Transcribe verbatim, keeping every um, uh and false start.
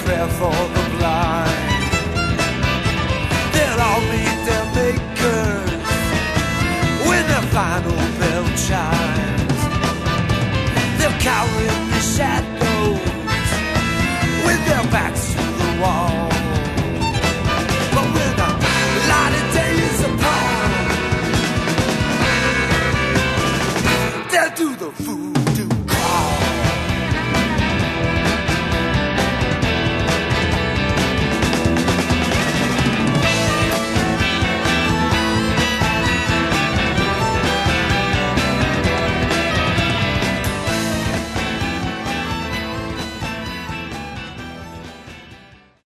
prayer for the blind. They'll all meet their makers when the final bell chimes. They'll cower in the shadows with their backs to the wall.